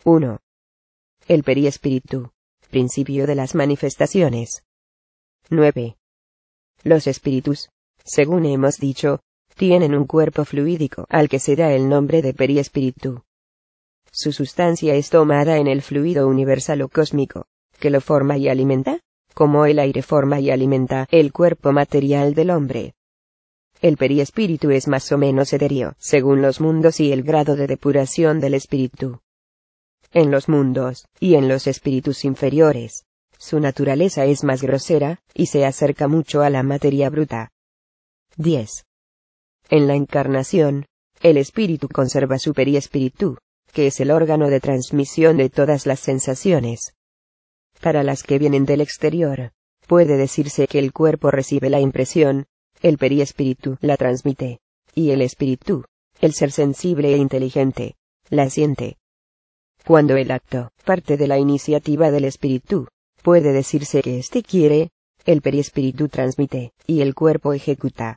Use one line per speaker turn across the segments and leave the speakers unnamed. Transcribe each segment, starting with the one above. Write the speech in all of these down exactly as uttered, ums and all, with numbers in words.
uno. El periespíritu, principio de las manifestaciones. nueve. Los espíritus, según hemos dicho, tienen un cuerpo fluídico al que se da el nombre de periespíritu. Su sustancia es tomada en el fluido universal o cósmico, que lo forma y alimenta, como el aire forma y alimenta el cuerpo material del hombre. El periespíritu es más o menos etéreo, según los mundos y el grado de depuración del espíritu. En los mundos, y en los espíritus inferiores, su naturaleza es más grosera, y se acerca mucho a la materia bruta. diez. En la encarnación, el espíritu conserva su periespíritu, que es el órgano de transmisión de todas las sensaciones. Para las que vienen del exterior, puede decirse que el cuerpo recibe la impresión, el periespíritu la transmite, y el espíritu, el ser sensible e inteligente, la siente. Cuando el acto parte de la iniciativa del espíritu, puede decirse que éste quiere, el periespíritu transmite, y el cuerpo ejecuta.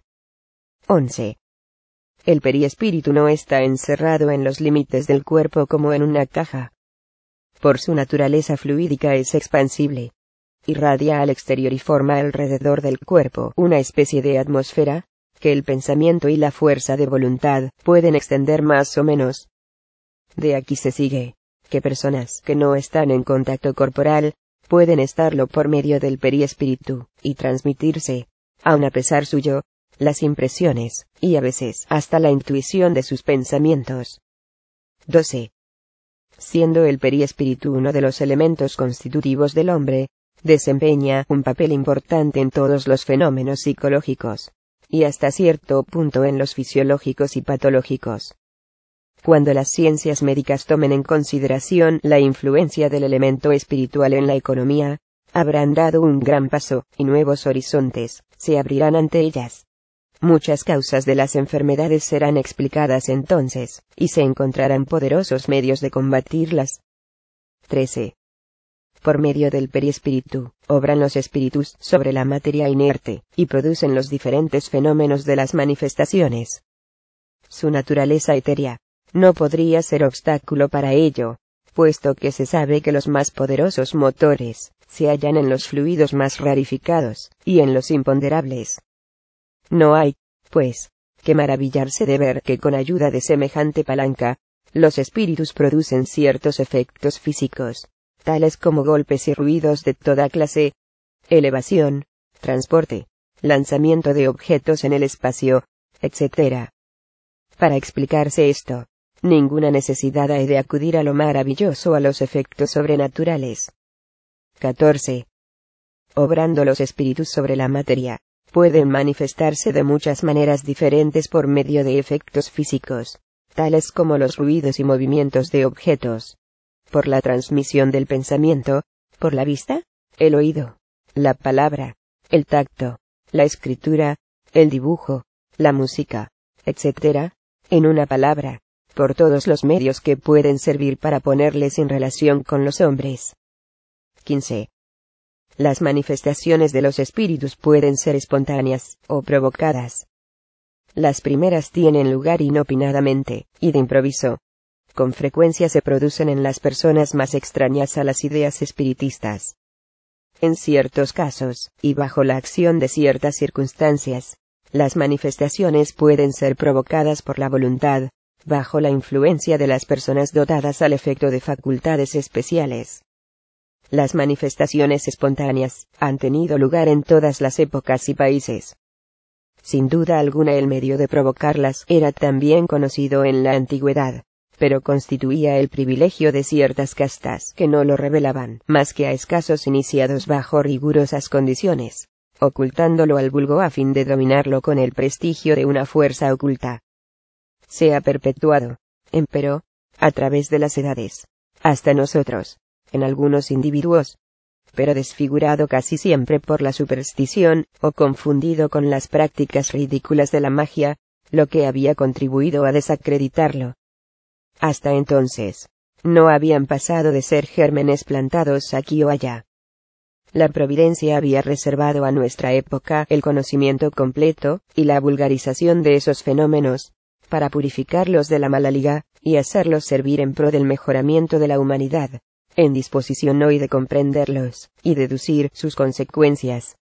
once. El periespíritu no está encerrado en los límites del cuerpo como en una caja. Por su naturaleza fluídica es expansible. Irradia al exterior y forma alrededor del cuerpo una especie de atmósfera, que el pensamiento y la fuerza de voluntad pueden extender más o menos. De aquí se sigue, que personas que no están en contacto corporal, pueden estarlo por medio del periespíritu, y transmitirse, aun a pesar suyo, las impresiones, y a veces hasta la intuición de sus pensamientos. doce. Siendo el periespíritu uno de los elementos constitutivos del hombre, desempeña un papel importante en todos los fenómenos psicológicos, y hasta cierto punto en los fisiológicos y patológicos. Cuando las ciencias médicas tomen en consideración la influencia del elemento espiritual en la economía, habrán dado un gran paso, y nuevos horizontes se abrirán ante ellas. Muchas causas de las enfermedades serán explicadas entonces, y se encontrarán poderosos medios de combatirlas. trece. Por medio del periespíritu, obran los espíritus sobre la materia inerte, y producen los diferentes fenómenos de las manifestaciones. Su naturaleza etérea no podría ser obstáculo para ello, puesto que se sabe que los más poderosos motores se hallan en los fluidos más rarificados, y en los imponderables. No hay, pues, que maravillarse de ver que con ayuda de semejante palanca, los espíritus producen ciertos efectos físicos, tales como golpes y ruidos de toda clase, elevación, transporte, lanzamiento de objetos en el espacio, etcétera. Para explicarse esto, ninguna necesidad hay de acudir a lo maravilloso o a los efectos sobrenaturales. catorce. Obrando los espíritus sobre la materia, pueden manifestarse de muchas maneras diferentes por medio de efectos físicos, tales como los ruidos y movimientos de objetos, por la transmisión del pensamiento, por la vista, el oído, la palabra, el tacto, la escritura, el dibujo, la música, etcétera, en una palabra, por todos los medios que pueden servir para ponerles en relación con los hombres. quince. Las manifestaciones de los espíritus pueden ser espontáneas, o provocadas. Las primeras tienen lugar inopinadamente, y de improviso. Con frecuencia se producen en las personas más extrañas a las ideas espiritistas. En ciertos casos, y bajo la acción de ciertas circunstancias, las manifestaciones pueden ser provocadas por la voluntad, bajo la influencia de las personas dotadas al efecto de facultades especiales. Las manifestaciones espontáneas han tenido lugar en todas las épocas y países. Sin duda alguna el medio de provocarlas era también conocido en la antigüedad, pero constituía el privilegio de ciertas castas que no lo revelaban más que a escasos iniciados bajo rigurosas condiciones, ocultándolo al vulgo a fin de dominarlo con el prestigio de una fuerza oculta. Se ha perpetuado, empero, a través de las edades, hasta nosotros, en algunos individuos, pero desfigurado casi siempre por la superstición, o confundido con las prácticas ridículas de la magia, lo que había contribuido a desacreditarlo. Hasta entonces, no habían pasado de ser gérmenes plantados aquí o allá. La providencia había reservado a nuestra época el conocimiento completo, y la vulgarización de esos fenómenos, para purificarlos de la mala liga, y hacerlos servir en pro del mejoramiento de la humanidad, en disposición hoy de comprenderlos, y deducir sus consecuencias.